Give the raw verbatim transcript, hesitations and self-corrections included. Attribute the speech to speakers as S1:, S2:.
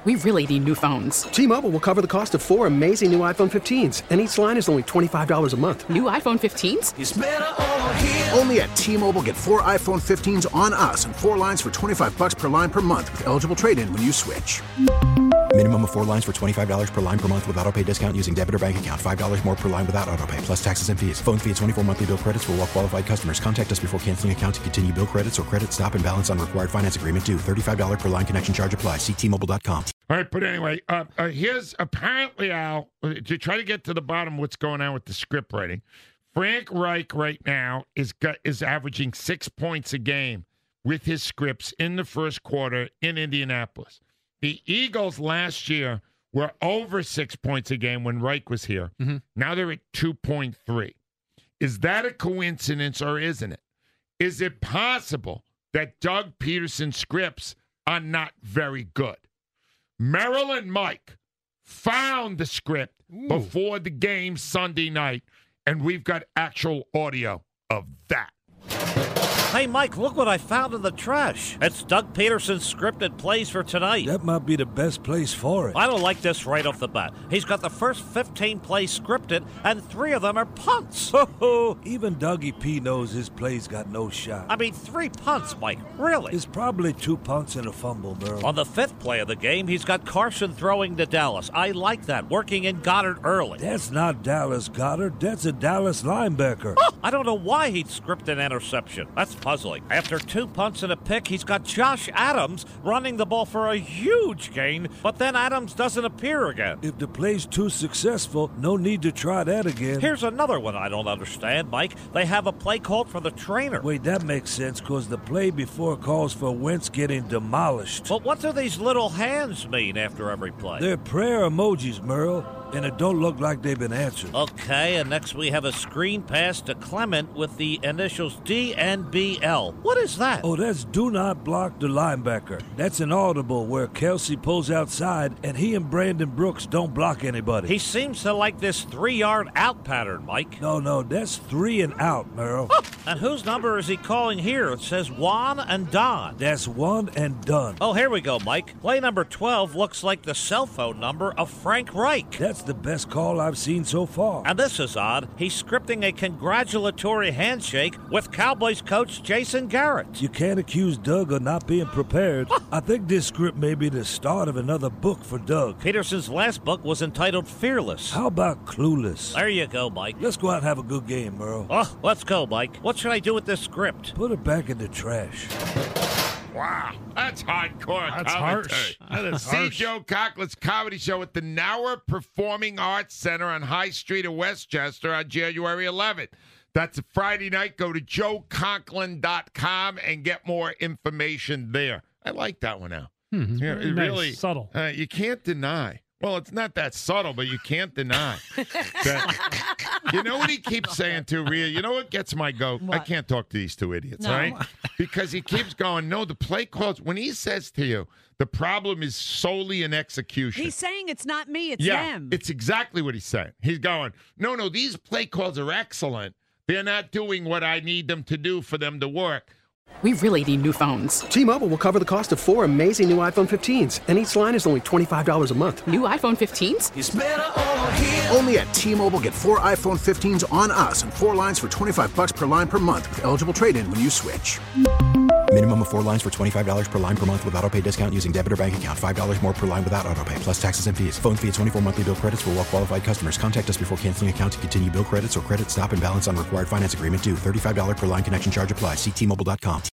S1: We really need new phones.
S2: T-Mobile will cover the cost of four amazing new iPhone fifteens, and each line is only twenty-five dollars a month.
S1: New iPhone fifteens?
S3: It's better over here.
S4: Only at T-Mobile, get four iPhone fifteens on us and four lines for twenty-five dollars per line per month with eligible trade-in when you switch.
S5: Minimum of four lines for twenty-five dollars per line per month with autopay discount using debit or bank account. five dollars more per line without autopay, plus taxes and fees. Phone fee at twenty-four monthly bill credits for well-qualified customers. Contact us before canceling account to continue bill credits or credit stop and balance on required finance agreement due. thirty-five dollars per line connection charge applies. See T Mobile dot com.
S6: All right, but anyway, uh, uh, here's apparently, Al, uh, to try to get to the bottom of what's going on with the script writing, Frank Reich right now is got, is averaging six points a game with his scripts in the first quarter in Indianapolis. The Eagles last year were over six points a game when Reich was here. Mm-hmm. Now they're at two point three. Is that a coincidence or isn't it? Is it possible that Doug Peterson's scripts are not very good? Merrill and Mike found the script Ooh. before the game Sunday night, and we've got actual audio of that.
S7: Hey, Mike, look what I found in the trash. It's Doug Peterson's scripted plays for tonight.
S8: That might be the best place for it.
S7: I don't like this right off the bat. He's got the first fifteen plays scripted, and three of them are punts.
S8: Even Dougie P knows his plays got no shot.
S7: I mean, three punts, Mike. Really?
S8: It's probably two punts and a fumble, Merle.
S7: On the fifth play of the game, he's got Carson throwing to Dallas. I like that, working in Goddard early.
S8: That's not Dallas Goddard. That's a Dallas linebacker.
S7: Oh, I don't know why he'd script an interception. That's puzzling. After two punts and a pick, he's got Josh Adams running the ball for a huge gain, but then Adams doesn't appear again.
S8: If the play's too successful, no need to try that again.
S7: Here's another one I don't understand, Mike. They have a play called for the trainer.
S8: Wait, that makes sense, because the play before calls for Wentz getting demolished.
S7: But what do these little hands mean after every play?
S8: They're prayer emojis, Merle, and it don't look like they've been answered.
S7: Okay, and next we have a screen pass to Clement with the initials D N B L. What is that?
S8: Oh, that's do not block the linebacker. That's an audible where Kelsey pulls outside and he and Brandon Brooks don't block anybody.
S7: He seems to like this three-yard out pattern, Mike.
S8: No, no, that's three and out, Merle.
S7: Oh, and whose number is he calling here? It says Juan and Don.
S8: That's one and done.
S7: Oh, here we go, Mike. Play number twelve looks like the cell phone number of Frank Reich.
S8: That's the best call I've seen so far.
S7: And this is odd. He's scripting a congratulatory handshake with Cowboys coach Jason Garrett.
S8: You can't accuse Doug of not being prepared. I think this script may be the start of another book for Doug.
S7: Peterson's last book was entitled Fearless.
S8: How about Clueless?
S7: There you go, Mike.
S8: Let's go out and have a good game, Merle.
S7: Oh, let's go, Mike. What should I do with this script?
S8: Put it back in the trash.
S6: Wow, that's hardcore
S9: That's
S6: commentary.
S9: harsh. That is
S6: See
S9: harsh.
S6: Joe Conklin's comedy show at the Nauer Performing Arts Center on High Street in Westchester on January eleventh. That's a Friday night. Go to joe conklin dot com and get more information there. I like that one now.
S9: Hmm,
S6: yeah,
S9: very
S6: it
S9: nice,
S6: really
S9: subtle.
S6: Uh, you can't deny. Well, it's not that subtle, but you can't deny. that, you know what he keeps saying too, Rhea? You know what gets my goat?
S10: What?
S6: I can't talk to these two idiots,
S10: No.
S6: all right? Because he keeps going, no, the play calls. When he says to you, the problem is solely in execution.
S10: He's saying it's not me, it's
S6: yeah,
S10: them.
S6: it's exactly what he's saying. He's going, no, no, these play calls are excellent. They're not doing what I need them to do for them to work.
S1: We really need new phones.
S2: T-Mobile will cover the cost of four amazing new iPhone fifteens, and each line is only twenty-five dollars a month.
S1: New iPhone fifteens?
S3: It's better over here.
S4: Only at T-Mobile, get four iPhone fifteens on us and four lines for twenty-five dollars per line per month with eligible trade-in when you switch.
S5: Minimum of four lines for twenty-five dollars per line per month with autopay discount using debit or bank account. five dollars more per line without autopay, plus taxes and fees. Phone fee at twenty-four monthly bill credits for well-qualified customers. Contact us before canceling account to continue bill credits or credit stop and balance on required finance agreement due. thirty-five dollars per line connection charge applies. See T Mobile dot com.